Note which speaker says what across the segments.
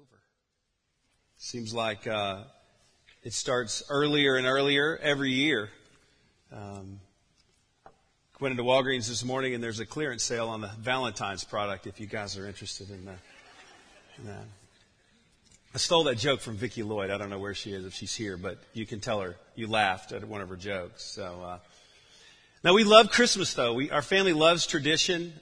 Speaker 1: over. Seems like it starts earlier and earlier every year. Went into Walgreens this morning and there's a clearance sale on the Valentine's product if you guys are interested in that. I stole that joke from Vicki Lloyd. I don't know where she is, if she's here, but you can tell her you laughed at one of her jokes. So, now we love Christmas though. Our family loves tradition.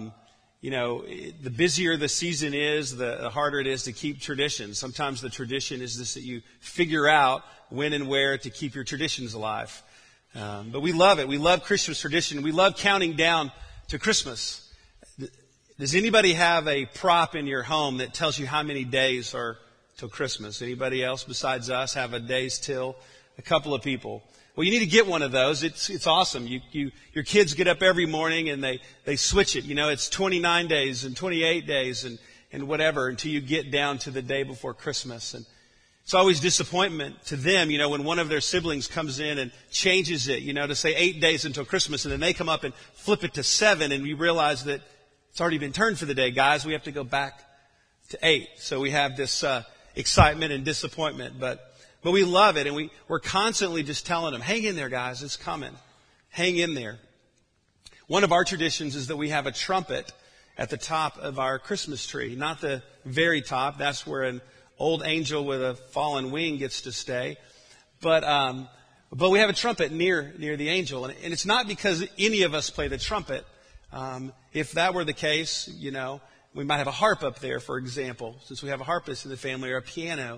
Speaker 1: The busier the season is, the harder it is to keep tradition. Sometimes the tradition is this, that you figure out when and where to keep your traditions alive. But we love it. We love Christmas tradition. We love counting down to Christmas. Does anybody have a prop in your home that tells you how many days are till Christmas? Anybody else besides us have a days till? A couple of people. Well, you need to get one of those. It's awesome. Your kids get up every morning and they switch it. It's 29 days and 28 days and whatever until you get down to the day before Christmas. And it's always disappointment to them, when one of their siblings comes in and changes it, to say 8 days until Christmas, and then they come up and flip it to 7, and we realize that it's already been turned for the day, guys. We have to go back to 8. So we have this excitement and disappointment, but we love it, and we're constantly just telling them, hang in there, guys, it's coming. Hang in there. One of our traditions is that we have a trumpet at the top of our Christmas tree. Not the very top. That's where an old angel with a fallen wing gets to stay. But we have a trumpet near the angel. And it's not because any of us play the trumpet. If that were the case, we might have a harp up there, for example, since we have a harpist in the family, or a piano.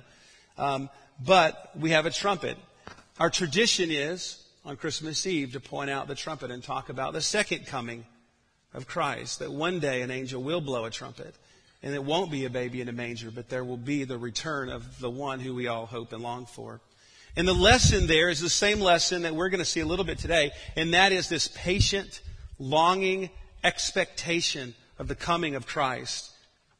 Speaker 1: But we have a trumpet. Our tradition is, on Christmas Eve, to point out the trumpet and talk about the second coming of Christ. That one day an angel will blow a trumpet. And it won't be a baby in a manger, but there will be the return of the one who we all hope and long for. And the lesson there is the same lesson that we're going to see a little bit today. And that is this patient, longing expectation of the coming of Christ.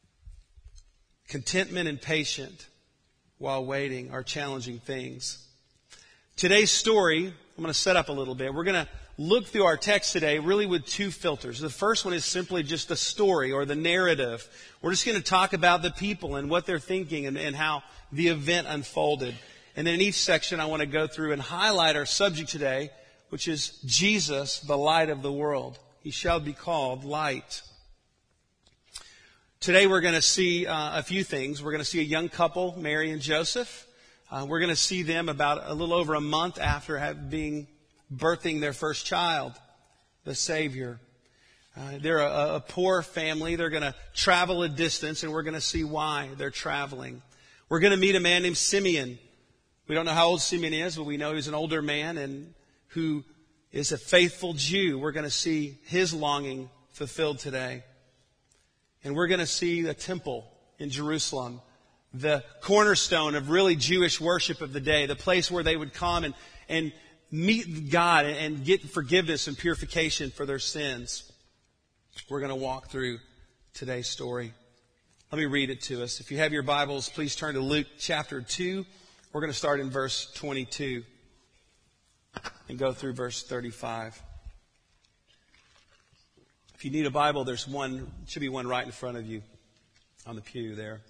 Speaker 1: Contentment and patience while waiting are challenging things. Today's story, I'm going to set up a little bit. We're going to look through our text today really with two filters. The first one is simply just the story or the narrative. We're just going to talk about the people and what they're thinking and how the event unfolded. And then in each section I want to go through and highlight our subject today, which is Jesus, the light of the world. He shall be called light. Today we're going to see a few things. We're going to see a young couple, Mary and Joseph. We're going to see them about a little over a month after birthing their first child, the Savior. They're a poor family. They're going to travel a distance, and we're going to see why they're traveling. We're going to meet a man named Simeon. We don't know how old Simeon is, but we know he's an older man and who is a faithful Jew. We're going to see his longing fulfilled today. And we're going to see the temple in Jerusalem, the cornerstone of really Jewish worship of the day, the place where they would come and meet God and get forgiveness and purification for their sins. We're going to walk through today's story. Let me read it to us. If you have your Bibles, please turn to Luke chapter 2. We're going to start in verse 22 and go through verse 35. If you need a Bible, there's one, should be one right in front of you on the pew there.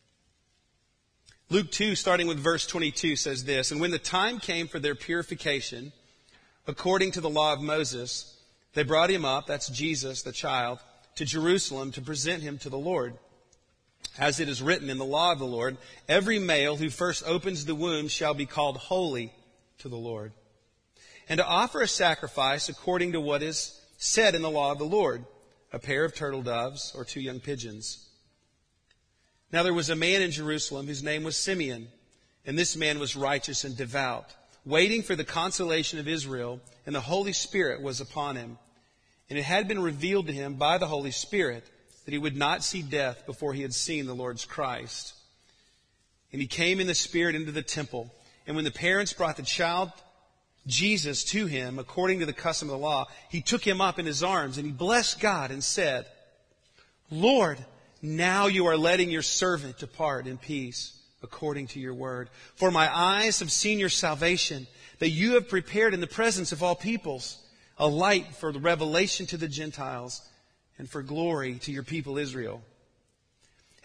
Speaker 1: Luke 2, starting with verse 22, says this, "And when the time came for their purification, according to the law of Moses, they brought him up," that's Jesus, the child, "to Jerusalem to present him to the Lord. As it is written in the law of the Lord, every male who first opens the womb shall be called holy to the Lord. And to offer a sacrifice according to what is said in the law of the Lord, a pair of turtle doves or 2 young pigeons. Now there was a man in Jerusalem whose name was Simeon, and this man was righteous and devout, waiting for the consolation of Israel, and the Holy Spirit was upon him. And it had been revealed to him by the Holy Spirit that he would not see death before he had seen the Lord's Christ. And he came in the Spirit into the temple, and when the parents brought the child Jesus to him, according to the custom of the law, he took him up in his arms, and he blessed God and said, Lord, now you are letting your servant depart in peace, according to your word. For my eyes have seen your salvation, that you have prepared in the presence of all peoples, a light for the revelation to the Gentiles, and for glory to your people Israel.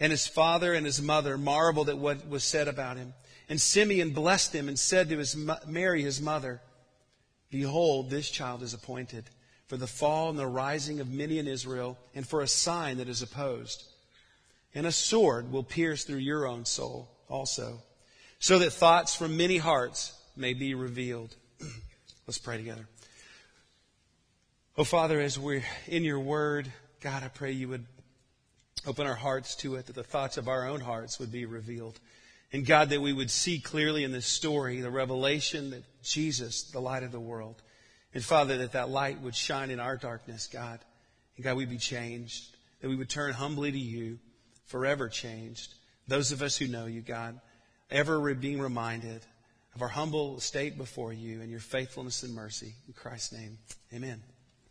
Speaker 1: And his father and his mother marveled at what was said about him. And Simeon blessed him and said to Mary, his mother, Behold, this child is appointed for the fall and the rising of many in Israel, and for a sign that is opposed. And a sword will pierce through your own soul also, so that thoughts from many hearts may be revealed. Let's pray together. Oh, Father, as we're in your word, God, I pray you would open our hearts to it, that the thoughts of our own hearts would be revealed. And God, that we would see clearly in this story the revelation that Jesus, the light of the world. And Father, that light would shine in our darkness, God. And God, we'd be changed. That we would turn humbly to you, forever changed. Those of us who know you, God, ever being reminded of our humble state before you and your faithfulness and mercy. In Christ's name, amen.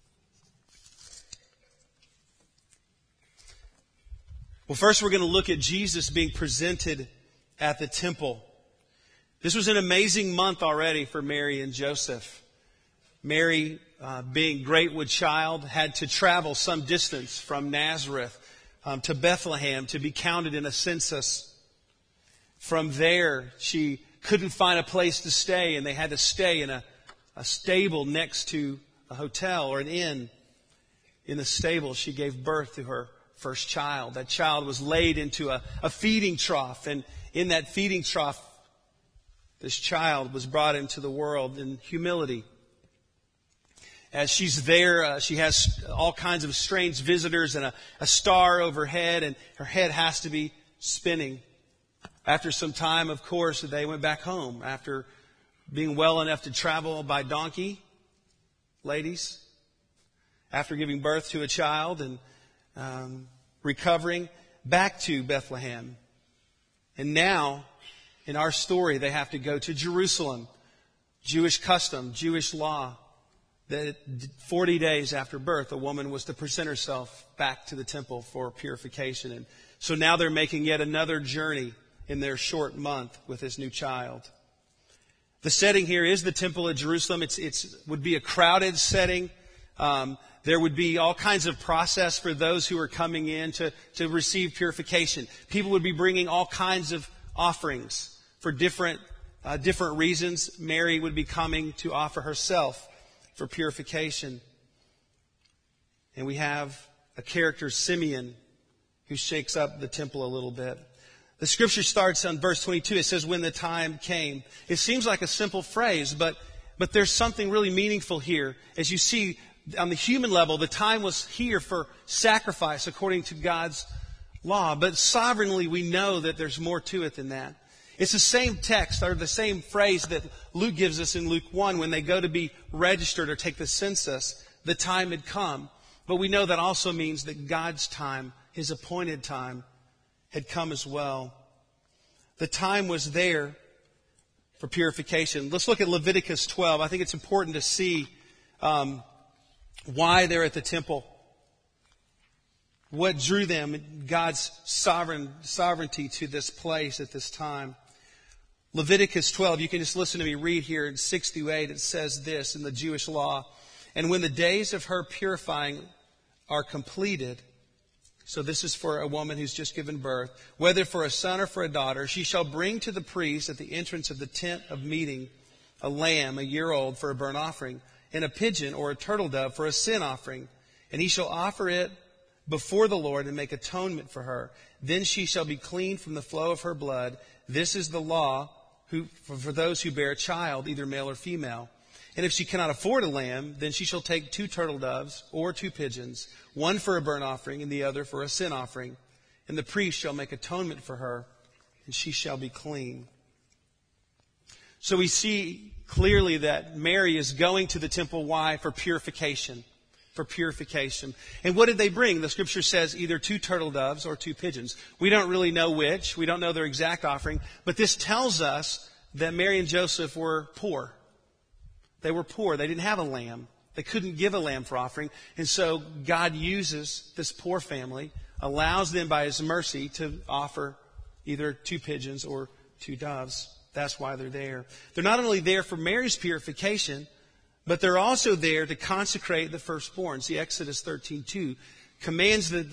Speaker 1: Well, first we're going to look at Jesus being presented at the temple. This was an amazing month already for Mary and Joseph. Mary, being great with child, had to travel some distance from Nazareth to Bethlehem to be counted in a census. From there, she couldn't find a place to stay, and they had to stay in a stable next to a hotel or an inn. In the stable, she gave birth to her first child. That child was laid into a feeding trough, and in that feeding trough, this child was brought into the world in humility. As she's there, she has all kinds of strange visitors and a star overhead, and her head has to be spinning. After some time, of course, they went back home after being well enough to travel by donkey, ladies, after giving birth to a child and recovering, back to Bethlehem. And now, in our story, they have to go to Jerusalem. Jewish custom, Jewish law, that 40 days after birth, a woman was to present herself back to the temple for purification. And so now they're making yet another journey in their short month with this new child. The setting here is the temple at Jerusalem. It would be a crowded setting. There would be all kinds of process for those who are coming in to receive purification. People would be bringing all kinds of offerings for different reasons. Mary would be coming to offer herself for purification. And we have a character, Simeon, who shakes up the temple a little bit. The scripture starts on verse 22. It says, when the time came. It seems like a simple phrase, but there's something really meaningful here. As you see, on the human level, the time was here for sacrifice according to God's law. But sovereignly, we know that there's more to it than that. It's the same text or the same phrase that Luke gives us in Luke 1 when they go to be registered or take the census. The time had come. But we know that also means that God's time, His appointed time, had come as well. The time was there for purification. Let's look at Leviticus 12. I think it's important to see why they're at the temple. What drew them, God's sovereignty to this place at this time. Leviticus 12, you can just listen to me read here in 6 through 8. It says this in the Jewish law. And when the days of her purifying are completed, so this is for a woman who's just given birth, whether for a son or for a daughter, she shall bring to the priest at the entrance of the tent of meeting a lamb, a year old, for a burnt offering, and a pigeon or a turtle dove for a sin offering. And he shall offer it before the Lord and make atonement for her. Then she shall be clean from the flow of her blood. This is the law for those who bear a child, either male or female. And if she cannot afford a lamb, then she shall take 2 turtle doves or 2 pigeons, one for a burnt offering and the other for a sin offering. And the priest shall make atonement for her, and she shall be clean. So we see clearly that Mary is going to the temple. Why? For purification. For purification. And what did they bring? The scripture says either 2 turtle doves or 2 pigeons. We don't really know which. We don't know their exact offering. But this tells us that Mary and Joseph were poor. They were poor. They didn't have a lamb. They couldn't give a lamb for offering. And so God uses this poor family, allows them by His mercy to offer either 2 pigeons or 2 doves. That's why they're there. They're not only there for Mary's purification, but they're also there to consecrate the firstborn. See, Exodus 13:2 commands that the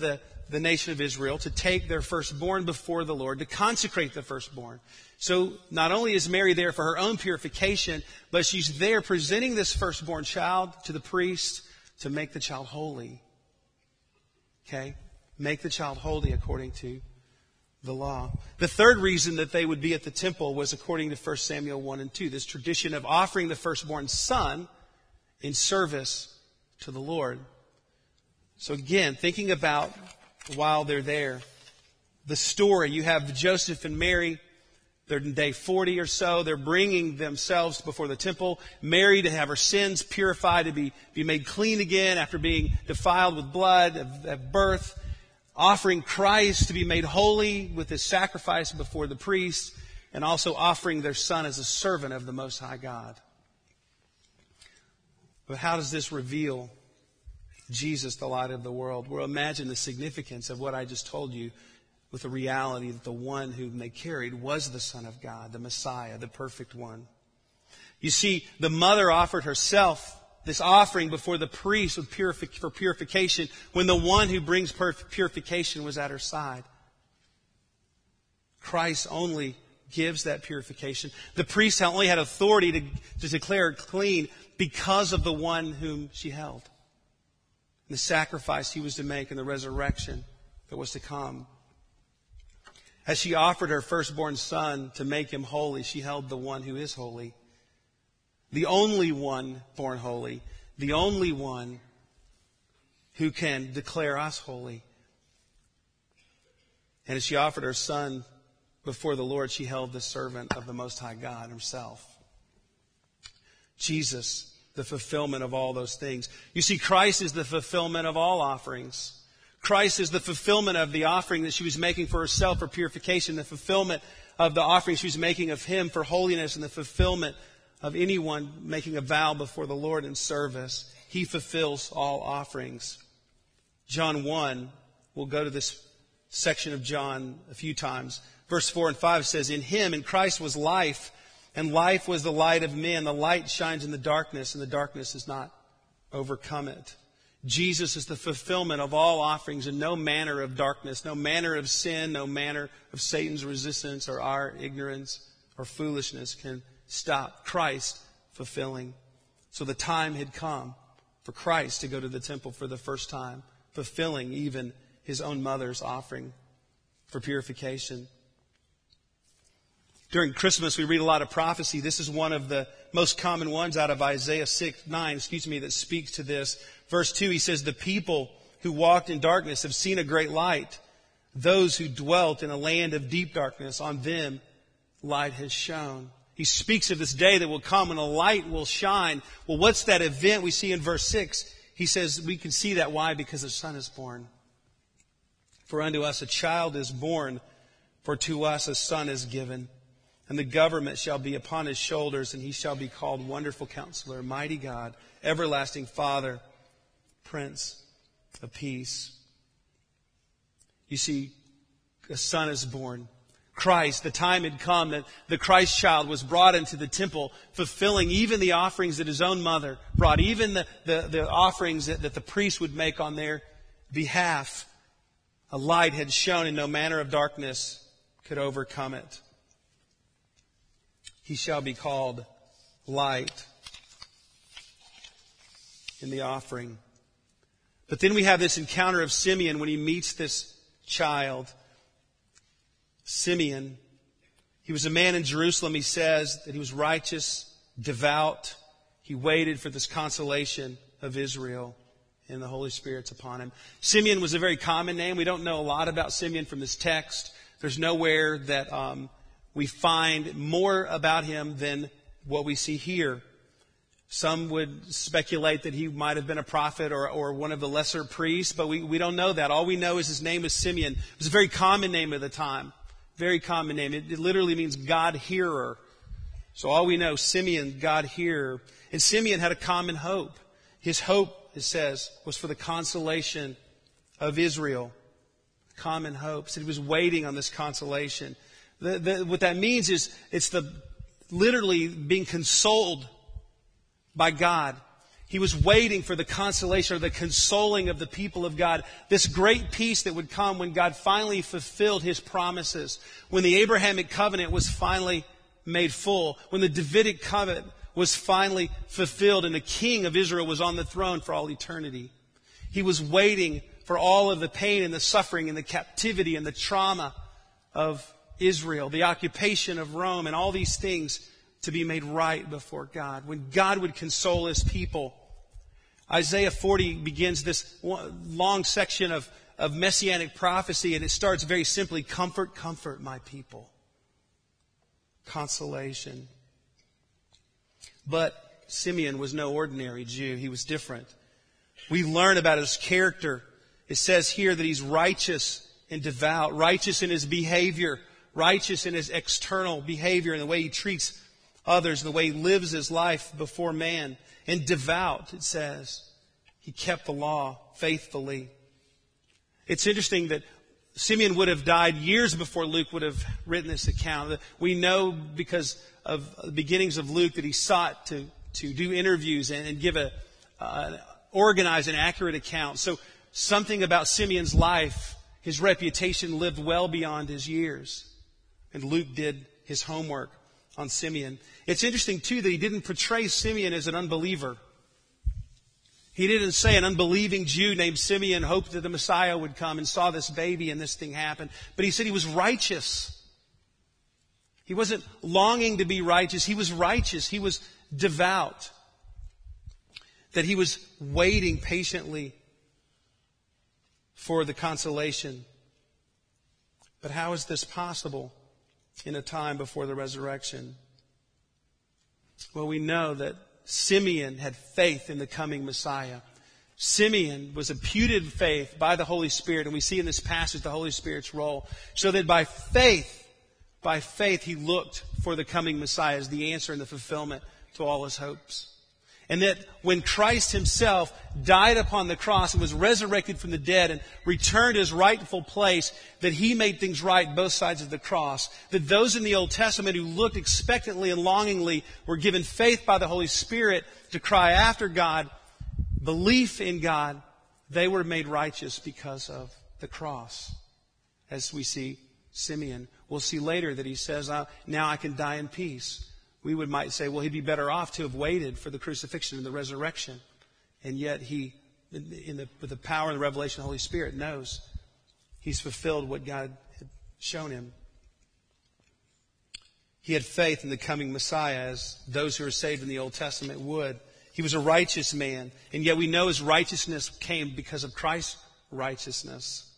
Speaker 1: the nation of Israel to take their firstborn before the Lord, to consecrate the firstborn. So not only is Mary there for her own purification, but she's there presenting this firstborn child to the priest to make the child holy. Okay? Make the child holy according to the law. The third reason that they would be at the temple was according to 1 Samuel 1 and 2, this tradition of offering the firstborn son in service to the Lord. So again, thinking about while they're there, the story, you have Joseph and Mary, they're in day 40 or so, they're bringing themselves before the temple, Mary to have her sins purified, to be made clean again after being defiled with blood at birth, offering Christ to be made holy with his sacrifice before the priest, and also offering their son as a servant of the Most High God. But how does this reveal Jesus, the light of the world? Well, imagine the significance of what I just told you with the reality that the one whom they carried was the Son of God, the Messiah, the perfect one. You see, the mother offered herself this offering before the priest for purification when the one who brings purification was at her side. Christ only gives that purification. The priest only had authority to declare her clean because of the one whom she held. The sacrifice he was to make and the resurrection that was to come. As she offered her firstborn son to make him holy, she held the one who is holy. The only one born holy. The only one who can declare us holy. And as she offered her son before the Lord, she held the servant of the Most High God himself. Jesus, the fulfillment of all those things. You see, Christ is the fulfillment of all offerings. Christ is the fulfillment of the offering that she was making for herself for purification, the fulfillment of the offering she was making of him for holiness, and the fulfillment of anyone making a vow before the Lord in service. He fulfills all offerings. John 1, we'll go to this section of John a few times. Verse 4 and 5 says, "In him, in Christ, was life, and life was the light of men. The light shines in the darkness, and the darkness has not overcome it." Jesus is the fulfillment of all offerings, and no manner of darkness, no manner of sin, no manner of Satan's resistance or our ignorance or foolishness can stop Christ fulfilling. So the time had come for Christ to go to the temple for the first time, fulfilling even his own mother's offering for purification. During Christmas, we read a lot of prophecy. This is one of the most common ones out of Isaiah 9, that speaks to this. Verse 2, he says, "The people who walked in darkness have seen a great light. Those who dwelt in a land of deep darkness, on them light has shone." He speaks of this day that will come when a light will shine. Well, what's that event we see in verse 6? He says we can see that. Why? Because a son is born. "For unto us a child is born, for to us a son is given. And the government shall be upon his shoulders, and he shall be called Wonderful Counselor, Mighty God, Everlasting Father, Prince of Peace." You see, a son is born. Christ, the time had come that the Christ child was brought into the temple, fulfilling even the offerings that his own mother brought, even the offerings that the priest would make on their behalf. A light had shone, and no manner of darkness could overcome it. He shall be called Light in the offering. But then we have this encounter of Simeon when he meets this child. Simeon, he was a man in Jerusalem, he says, that he was righteous, devout. He waited for this consolation of Israel, and the Holy Spirit's upon him. Simeon was a very common name. We don't know a lot about Simeon from this text. There's nowhere that we find more about him than what we see here. Some would speculate that he might have been a prophet or one of the lesser priests, but we don't know that. All we know is his name is Simeon. It was a very common name at the time. Very common name. It literally means God-hearer. So all we know, Simeon, God-hearer. And Simeon had a common hope. His hope, it says, was for the consolation of Israel. Common hope. So he was waiting on this consolation. What that means is it's literally being consoled by God. He was waiting for the consolation or the consoling of the people of God. This great peace that would come when God finally fulfilled His promises. When the Abrahamic covenant was finally made full. When the Davidic covenant was finally fulfilled and the king of Israel was on the throne for all eternity. He was waiting for all of the pain and the suffering and the captivity and the trauma of Israel, the occupation of Rome, and all these things to be made right before God. When God would console His people. Isaiah 40 begins this long section of messianic prophecy, and it starts very simply, comfort, comfort my people. Consolation. But Simeon was no ordinary Jew. He was different. We learn about his character. It says here that he's righteous and devout, righteous in his behavior, righteous in his external behavior and the way he treats others, the way he lives his life before man. And devout, it says. He kept the law faithfully. It's interesting that Simeon would have died years before Luke would have written this account. We know because of the beginnings of Luke that he sought to do interviews and give organize an accurate account. So something about Simeon's life, his reputation lived well beyond his years. And Luke did his homework on Simeon. It's interesting, too, that he didn't portray Simeon as an unbeliever. He didn't say an unbelieving Jew named Simeon hoped that the Messiah would come and saw this baby and this thing happen. But he said he was righteous. He wasn't longing to be righteous. He was righteous. He was devout. That he was waiting patiently for the consolation. But how is this possible in a time before the resurrection? Well, we know that Simeon had faith in the coming Messiah. Simeon was imputed faith by the Holy Spirit, and we see in this passage the Holy Spirit's role, so that by faith he looked for the coming Messiah as the answer and the fulfillment to all his hopes. And that when Christ Himself died upon the cross and was resurrected from the dead and returned to His rightful place, that He made things right both sides of the cross. That those in the Old Testament who looked expectantly and longingly were given faith by the Holy Spirit to cry after God, belief in God, they were made righteous because of the cross. As we see Simeon. We'll see later that he says, now I can die in peace. We might say, well, he'd be better off to have waited for the crucifixion and the resurrection. And yet he, with the power and the revelation of the Holy Spirit, knows he's fulfilled what God had shown him. He had faith in the coming Messiah, as those who are saved in the Old Testament would. He was a righteous man, and yet we know his righteousness came because of Christ's righteousness.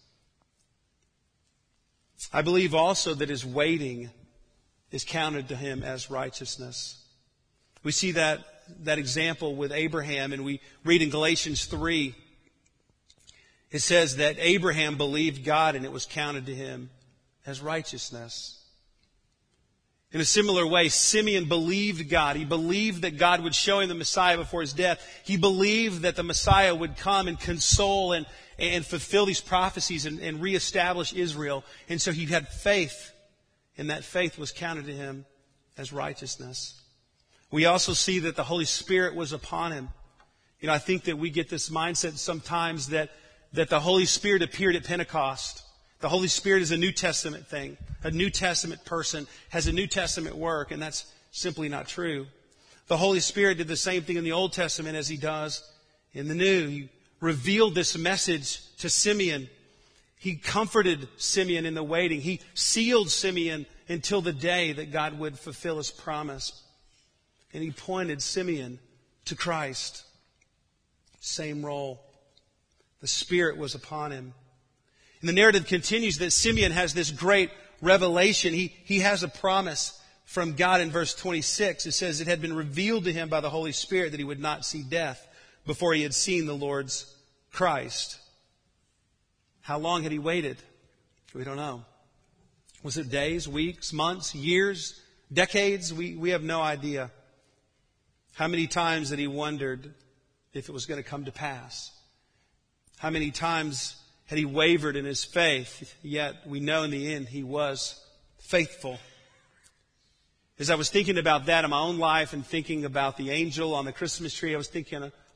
Speaker 1: I believe also that his waiting is counted to him as righteousness. We see that example with Abraham, and we read in Galatians 3, it says that Abraham believed God and it was counted to him as righteousness. In a similar way, Simeon believed God. He believed that God would show him the Messiah before his death. He believed that the Messiah would come and console and fulfill these prophecies and reestablish Israel. And so he had faith, and that faith was counted to him as righteousness. We also see that the Holy Spirit was upon him. You know, I think that we get this mindset sometimes that the Holy Spirit appeared at Pentecost. The Holy Spirit is a New Testament thing. A New Testament person has a New Testament work, and that's simply not true. The Holy Spirit did the same thing in the Old Testament as He does in the New. He revealed this message to Simeon. He comforted Simeon in the waiting. He sealed Simeon until the day that God would fulfill His promise. And He pointed Simeon to Christ. Same role. The Spirit was upon him. And the narrative continues that Simeon has this great revelation. He has a promise from God in verse 26. It says it had been revealed to him by the Holy Spirit that he would not see death before he had seen the Lord's Christ. How long had he waited? We don't know. Was it days, weeks, months, years, decades? We have no idea. How many times that he wondered if it was going to come to pass? How many times had he wavered in his faith? Yet we know in the end he was faithful. As I was thinking about that in my own life and thinking about the angel on the Christmas tree, I was thinking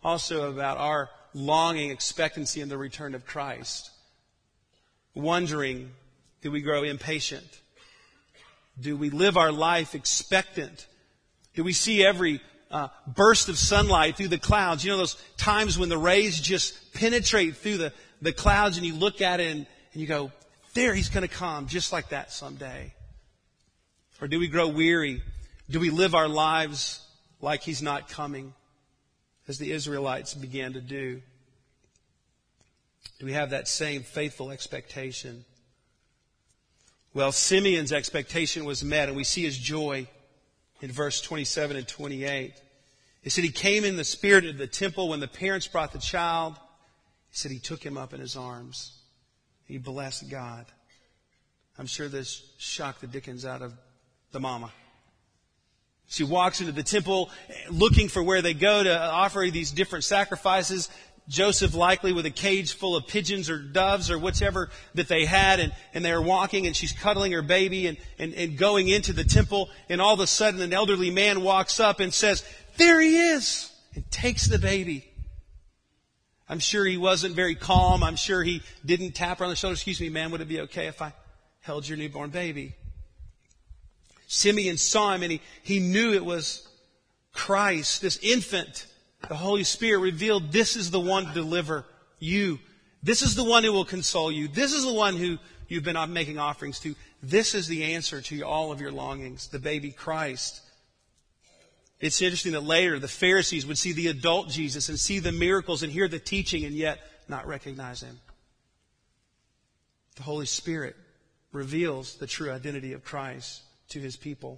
Speaker 1: also about our longing, expectancy in the return of Christ. Wondering, do we grow impatient? Do we live our life expectant? Do we see every burst of sunlight through the clouds? You know those times when the rays just penetrate through the clouds and you look at it and you go, there, He's going to come just like that someday. Or do we grow weary? Do we live our lives like He's not coming, as the Israelites began to do? Do we have that same faithful expectation? Well, Simeon's expectation was met, and we see his joy in verse 27 and 28. It said he came in the spirit of the temple when the parents brought the child. He said he took him up in his arms. He blessed God. I'm sure this shocked the dickens out of the mama. She walks into the temple looking for where they go to offer these different sacrifices. Joseph likely with a cage full of pigeons or doves or whatever that they had, and they're walking and she's cuddling her baby and going into the temple, and all of a sudden an elderly man walks up and says, there he is, and takes the baby. I'm sure he wasn't very calm. I'm sure he didn't tap her on the shoulder. Excuse me, ma'am, would it be okay if I held your newborn baby? Simeon saw him and he knew it was Christ, this infant. The Holy Spirit revealed this is the one to deliver you. This is the one who will console you. This is the one who you've been making offerings to. This is the answer to all of your longings, the baby Christ. It's interesting that later the Pharisees would see the adult Jesus and see the miracles and hear the teaching and yet not recognize Him. The Holy Spirit reveals the true identity of Christ to His people.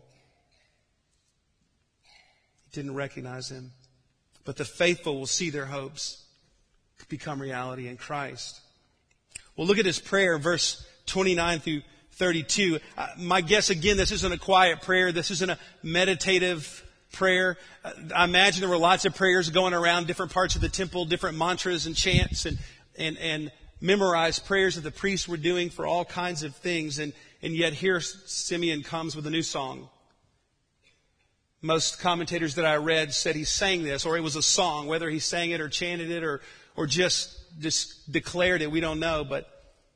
Speaker 1: He didn't recognize Him. But the faithful will see their hopes become reality in Christ. Well, look at his prayer, verse 29 through 32. My guess, again, this isn't a quiet prayer. This isn't a meditative prayer. I imagine there were lots of prayers going around different parts of the temple, different mantras and chants and memorized prayers that the priests were doing for all kinds of things. And yet here Simeon comes with a new song. Most commentators that I read said he sang this, or it was a song. Whether he sang it or chanted it or just declared it, we don't know. But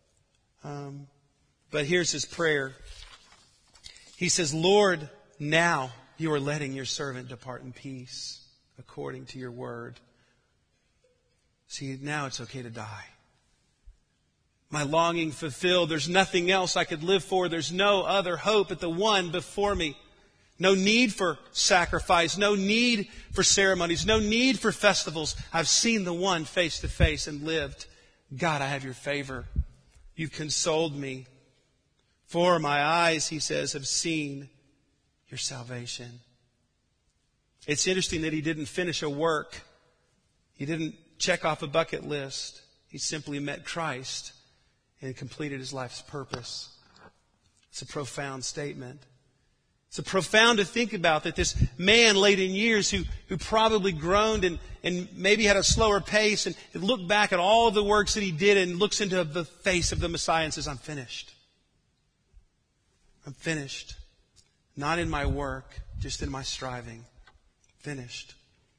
Speaker 1: here's his prayer. He says, Lord, now you are letting your servant depart in peace according to your word. See, now it's okay to die. My longing fulfilled. There's nothing else I could live for. There's no other hope but the one before me. No need for sacrifice, no need for ceremonies, no need for festivals. I've seen the one face to face and lived. God, I have your favor. You've consoled me. For my eyes, he says, have seen your salvation. It's interesting that he didn't finish a work. He didn't check off a bucket list. He simply met Christ and completed his life's purpose. It's a profound statement. It's profound to think about that this man late in years who probably groaned and maybe had a slower pace and looked back at all of the works that he did and looks into the face of the Messiah and says, I'm finished. I'm finished. Not in my work, just in my striving. Finished.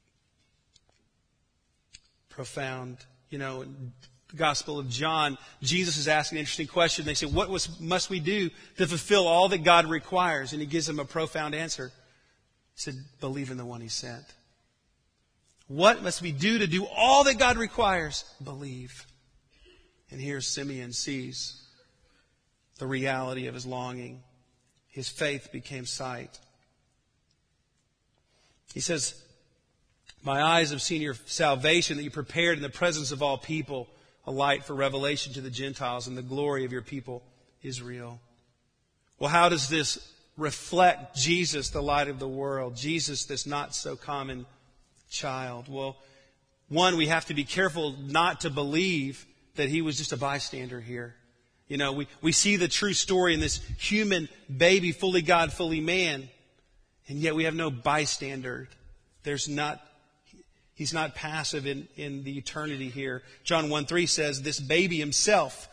Speaker 1: Profound. You know, in the Gospel of John, Jesus is asking an interesting question. They say, what must we do to fulfill all that God requires? And he gives them a profound answer. He said, believe in the one he sent. What must we do to do all that God requires? Believe. And here Simeon sees the reality of his longing. His faith became sight. He says, my eyes have seen your salvation that you prepared in the presence of all people, a light for revelation to the Gentiles and the glory of your people, Israel. Well, how does this reflect Jesus, the light of the world? Jesus, this not so common child. Well, one, we have to be careful not to believe that he was just a bystander here. You know, we see the true story in this human baby, fully God, fully man. And yet we have no bystander. He's not passive in the eternity here. John 1:3 says, this baby himself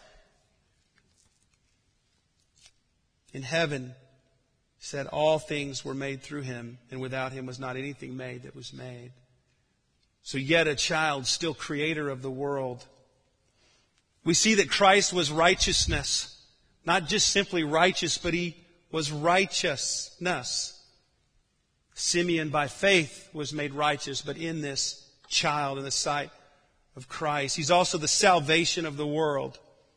Speaker 1: in heaven said all things were made through him, and without him was not anything made that was made. So yet a child, still creator of the world. We see that Christ was righteousness. Not just simply righteous, but He was righteousness. Simeon, by faith, was made righteous, but in this child, in the sight of Christ. He's also the salvation of the world.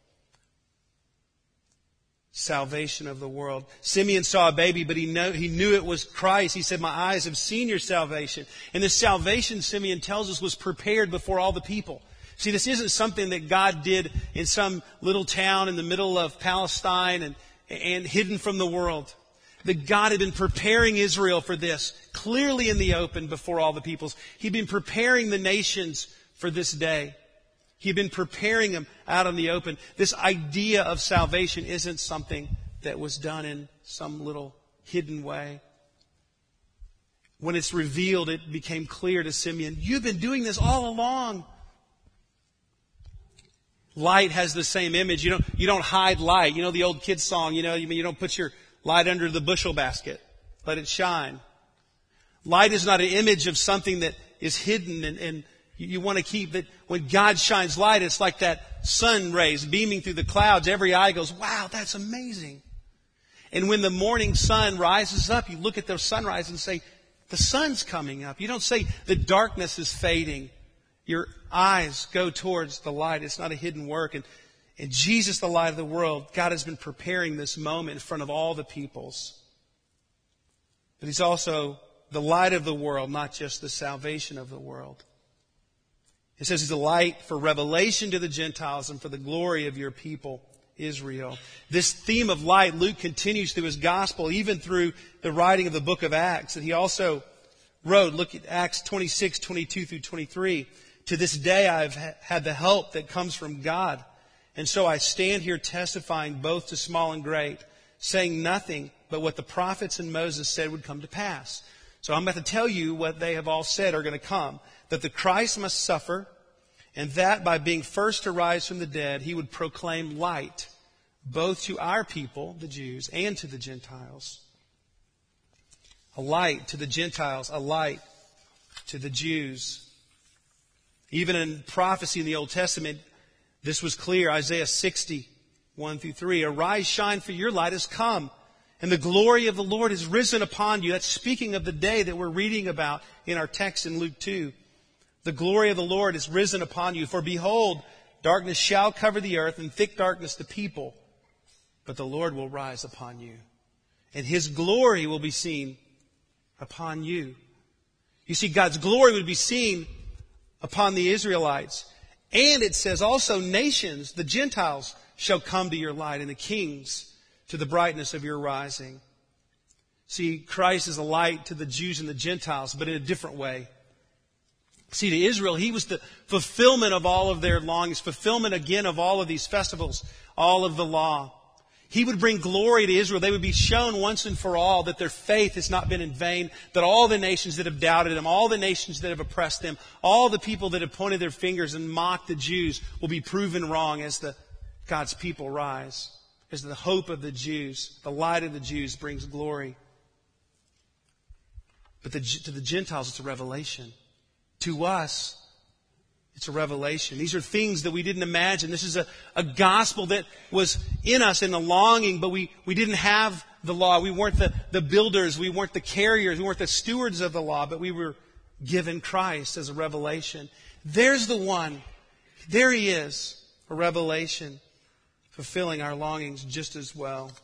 Speaker 1: Salvation of the world. Simeon saw a baby, but he knew it was Christ. He said, my eyes have seen your salvation. And this salvation, Simeon tells us, was prepared before all the people. See, this isn't something that God did in some little town in the middle of Palestine and hidden from the world. That God had been preparing Israel for this, clearly in the open before all the peoples. He'd been preparing the nations for this day. He'd been preparing them out in the open. This idea of salvation isn't something that was done in some little hidden way. When it's revealed, it became clear to Simeon, you've been doing this all along. Light has the same image. You don't hide light. You know the old kids song, you don't put your light under the bushel basket. Let it shine. Light is not an image of something that is hidden and you want to keep that. When God shines light, it's like that sun rays beaming through the clouds. Every eye goes, wow, that's amazing. And when the morning sun rises up, you look at the sunrise and say, the sun's coming up. You don't say the darkness is fading. Your eyes go towards the light. It's not a hidden work. And Jesus, the light of the world, God has been preparing this moment in front of all the peoples. But He's also the light of the world, not just the salvation of the world. It says He's a light for revelation to the Gentiles and for the glory of your people, Israel. This theme of light, Luke continues through his gospel, even through the writing of the book of Acts. And he also wrote, look at Acts 26, 22 through 23. To this day I've had the help that comes from God. And so I stand here testifying both to small and great, saying nothing but what the prophets and Moses said would come to pass. So I'm about to tell you what they have all said are going to come. That the Christ must suffer, and that by being first to rise from the dead, He would proclaim light, both to our people, the Jews, and to the Gentiles. A light to the Gentiles, a light to the Jews. Even in prophecy in the Old Testament, this was clear. Isaiah 60, 1 through 3. Arise, shine, for your light has come, and the glory of the Lord is risen upon you. That's speaking of the day that we're reading about in our text in Luke 2. The glory of the Lord is risen upon you. For behold, darkness shall cover the earth, and thick darkness the people. But the Lord will rise upon you, and His glory will be seen upon you. You see, God's glory would be seen upon the Israelites. And it says also nations, the Gentiles, shall come to your light, and the kings to the brightness of your rising. See, Christ is a light to the Jews and the Gentiles, but in a different way. See, to Israel, He was the fulfillment of all of their longings, fulfillment again of all of these festivals, all of the law. He would bring glory to Israel. They would be shown once and for all that their faith has not been in vain, that all the nations that have doubted Him, all the nations that have oppressed them, all the people that have pointed their fingers and mocked the Jews will be proven wrong as God's people rise, as the hope of the Jews, the light of the Jews brings glory. But to the Gentiles, it's a revelation. To us, it's a revelation. These are things that we didn't imagine. This is a gospel that was in us in the longing, but we didn't have the law. We weren't the builders. We weren't the carriers. We weren't the stewards of the law, but we were given Christ as a revelation. There's the one. There He is, a revelation, fulfilling our longings just as well.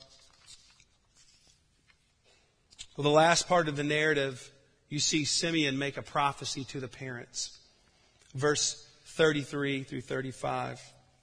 Speaker 1: Well, the last part of the narrative, you see Simeon make a prophecy to the parents. Verse 33 through 35.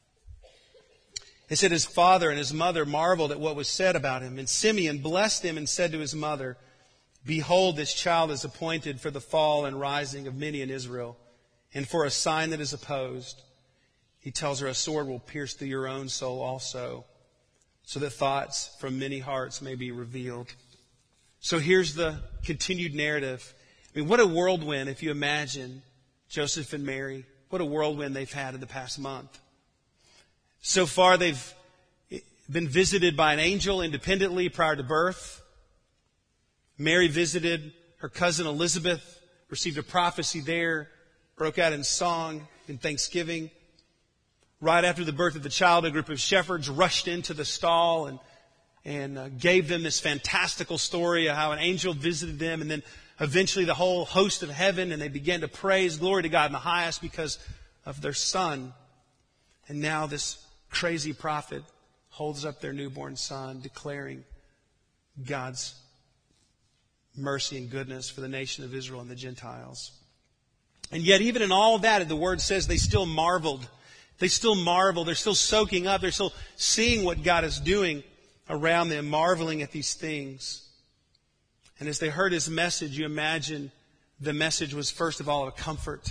Speaker 1: It said, his father and his mother marveled at what was said about him. And Simeon blessed him and said to his mother, behold, this child is appointed for the fall and rising of many in Israel, and for a sign that is opposed. He tells her, a sword will pierce through your own soul also, so that thoughts from many hearts may be revealed. So here's the continued narrative. I mean, what a whirlwind if you imagine Joseph and Mary. What a whirlwind they've had in the past month. So far, they've been visited by an angel independently prior to birth. Mary visited her cousin Elizabeth, received a prophecy there. broke out in song, in thanksgiving. Right after the birth of the child, a group of shepherds rushed into the stall and gave them this fantastical story of how an angel visited them, and then eventually the whole host of heaven, and they began to praise glory to God in the highest because of their son. And now this crazy prophet holds up their newborn son, declaring God's mercy and goodness for the nation of Israel and the Gentiles. And yet, even in all that, the Word says they still marveled. They still marvel. They're still soaking up. They're still seeing what God is doing around them, marveling at these things. And as they heard His message, you imagine the message was first of all a comfort.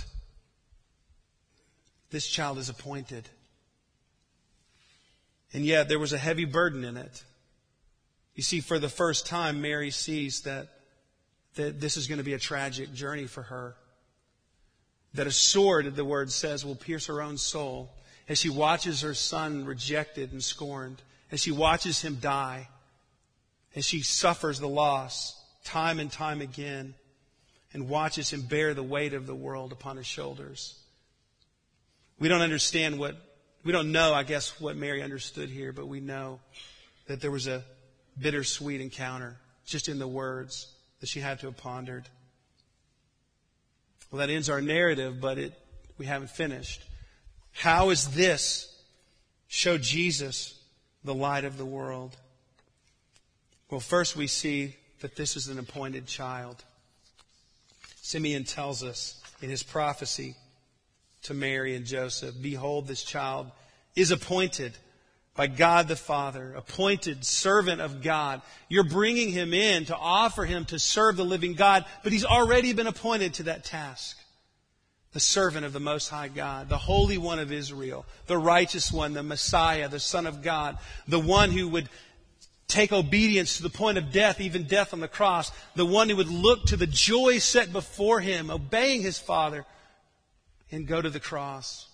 Speaker 1: This child is appointed. And yet there was a heavy burden in it. You see, for the first time, Mary sees that this is going to be a tragic journey for her. That a sword, the Word says, will pierce her own soul as she watches her son rejected and scorned, as she watches him die, as she suffers the loss time and time again, and watches him bear the weight of the world upon his shoulders. We don't know, I guess, what Mary understood here, but we know that there was a bittersweet encounter just in the words that she had to have pondered. Well, that ends our narrative, but we haven't finished. How is this show Jesus the light of the world? Well, first we see that this is an appointed child. Simeon tells us in his prophecy to Mary and Joseph, behold, this child is appointed by God the Father, appointed servant of God. You're bringing him in to offer him to serve the living God, but he's already been appointed to that task. The servant of the Most High God, the Holy One of Israel, the righteous one, the Messiah, the Son of God, the one who would take obedience to the point of death, even death on the cross, the one who would look to the joy set before him, obeying his Father, and go to the cross.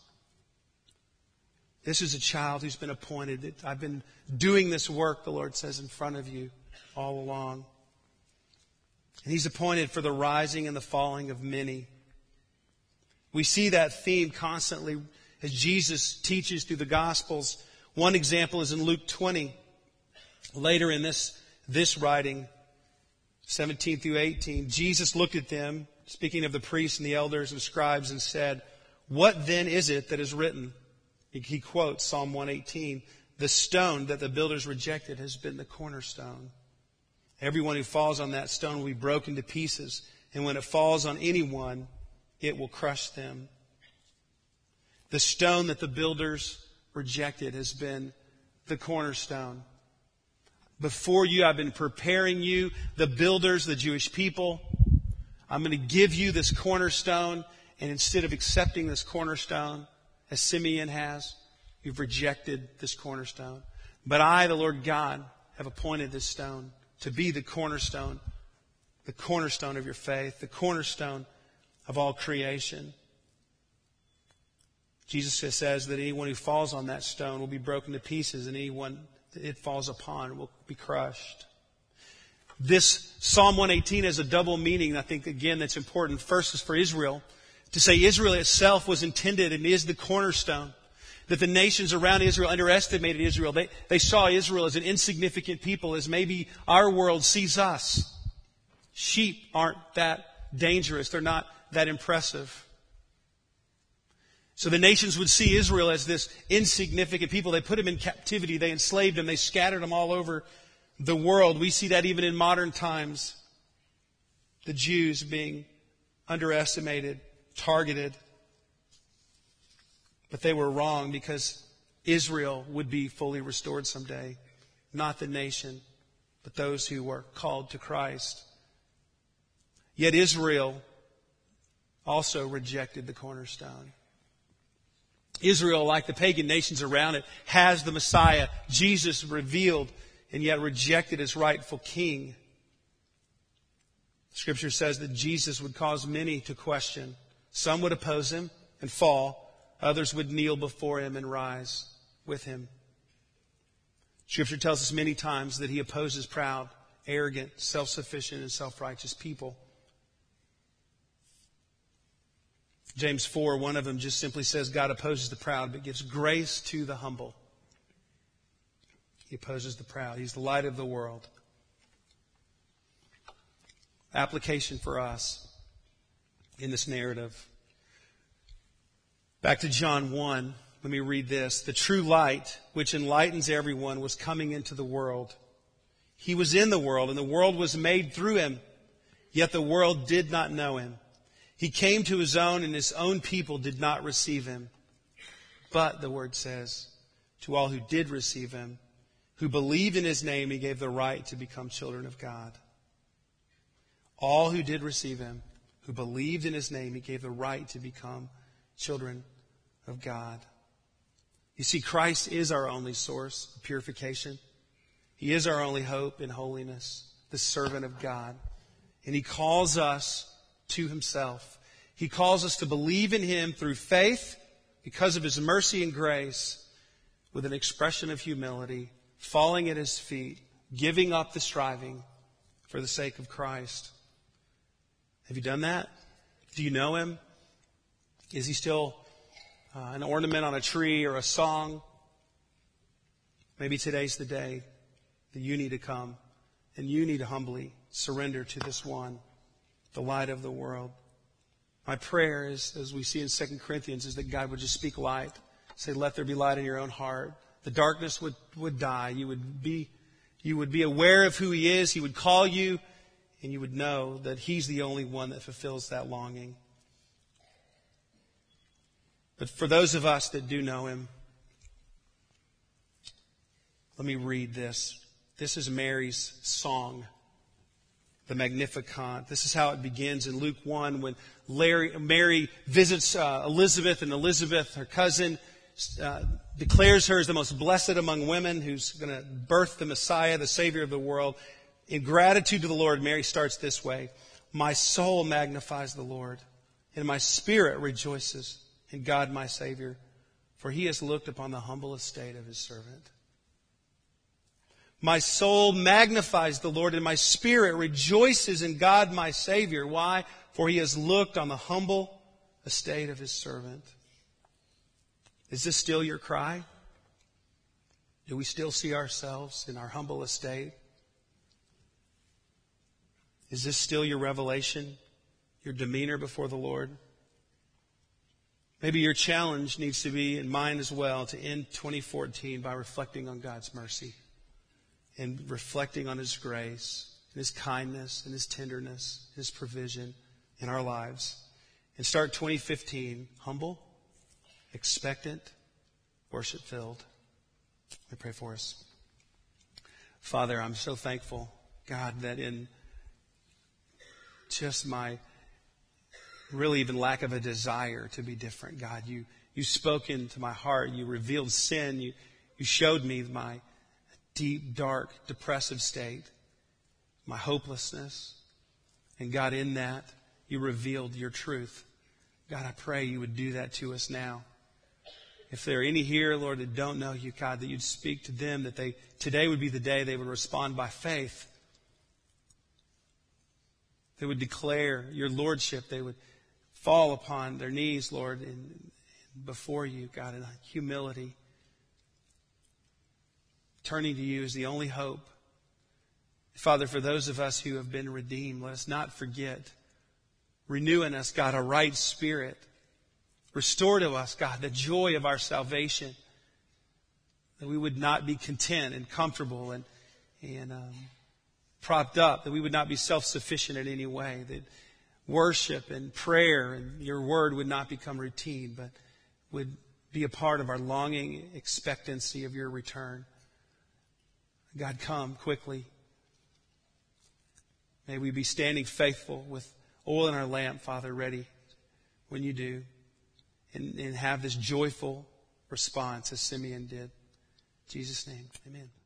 Speaker 1: This is a child who's been appointed. I've been doing this work, the Lord says, in front of you all along. And he's appointed for the rising and the falling of many. We see that theme constantly as Jesus teaches through the Gospels. One example is in Luke 20. Later in this writing, 17 through 18, Jesus looked at them, speaking of the priests and the elders and scribes, and said, "What then is it that is written?" He quotes Psalm 118, "The stone that the builders rejected has been the cornerstone. Everyone who falls on that stone will be broken to pieces, and when it falls on anyone, it will crush them." The stone that the builders rejected has been the cornerstone. Before you, I've been preparing you, the builders, the Jewish people. I'm going to give you this cornerstone, and instead of accepting this cornerstone, as Simeon has, you've rejected this cornerstone. But I, the Lord God, have appointed this stone to be the cornerstone of your faith, the cornerstone of all creation. Jesus says that anyone who falls on that stone will be broken to pieces, and anyone that it falls upon will be crushed. This Psalm 118 has a double meaning, I think, again, that's important. First is for Israel, to say Israel itself was intended and is the cornerstone. That the nations around Israel underestimated Israel. They saw Israel as an insignificant people, as maybe our world sees us. Sheep aren't that dangerous. They're not that impressive. So the nations would see Israel as this insignificant people. They put them in captivity. They enslaved them. They scattered them all over the world. We see that even in modern times. The Jews being underestimated, targeted. But they were wrong, because Israel would be fully restored someday. Not the nation, but those who were called to Christ. Yet Israel also rejected the cornerstone. Israel, like the pagan nations around it, has the Messiah, Jesus, revealed, and yet rejected as rightful king. Scripture says that Jesus would cause many to question. Some would oppose him and fall. Others would kneel before him and rise with him. Scripture tells us many times that he opposes proud, arrogant, self-sufficient, and self-righteous people. James 4, one of them just simply says, God opposes the proud, but gives grace to the humble. He opposes the proud. He's the light of the world. Application for us in this narrative. Back to John 1, let me read this. The true light, which enlightens everyone, was coming into the world. He was in the world, and the world was made through him, yet the world did not know him. He came to his own, and his own people did not receive him. But, the word says, to all who did receive him, who believed in his name, he gave the right to become children of God. All who did receive him, who believed in his name, he gave the right to become children of God. You see, Christ is our only source of purification. He is our only hope in holiness, the servant of God. And he calls us to himself. He calls us to believe in him through faith because of his mercy and grace, with an expression of humility, falling at his feet, giving up the striving for the sake of Christ. Have you done that? Do you know him? Is he still an ornament on a tree or a song? Maybe today's the day that you need to come and you need to humbly surrender to this one, the light of the world. My prayer is, as we see in 2 Corinthians, is that God would just speak light. Say, let there be light in your own heart. The darkness would die. You would be aware of who he is. He would call you, and you would know that he's the only one that fulfills that longing. But for those of us that do know him, let me read this. This is Mary's song, the Magnificat. This is how it begins in Luke 1 when Mary visits Elizabeth, and Elizabeth, her cousin, declares her as the most blessed among women, who's going to birth the Messiah, the Savior of the world. In gratitude to the Lord, Mary starts this way. My soul magnifies the Lord, and my spirit rejoices in God my Savior, for he has looked upon the humble estate of his servant. My soul magnifies the Lord, and my spirit rejoices in God my Savior. Why? For he has looked on the humble estate of his servant. Is this still your cry? Do we still see ourselves in our humble estate? Is this still your revelation, your demeanor before the Lord? Maybe your challenge needs to be, and mine as well, to end 2014 by reflecting on God's mercy and reflecting on his grace and his kindness and his tenderness, his provision in our lives. And start 2015 humble, expectant, worship-filled. Let me pray for us. Father, I'm so thankful, God, that in just my really even lack of a desire to be different, God, you spoke into my heart. You revealed sin. You showed me my deep, dark, depressive state, my hopelessness. And God, in that, you revealed your truth. God, I pray you would do that to us now. If there are any here, Lord, that don't know you, God, that you'd speak to them, that today would be the day they would respond by faith. They would declare your lordship. They would fall upon their knees, Lord, before you, God, in humility. Turning to you is the only hope. Father, for those of us who have been redeemed, let us not forget. Renew in us, God, a right spirit. Restore to us, God, the joy of our salvation. That we would not be content and comfortable and propped up. That we would not be self-sufficient in any way. That worship and prayer and your word would not become routine, but would be a part of our longing expectancy of your return. God, come quickly. May we be standing faithful with oil in our lamp, Father, ready when you do. And have this joyful response as Simeon did. In Jesus' name, amen.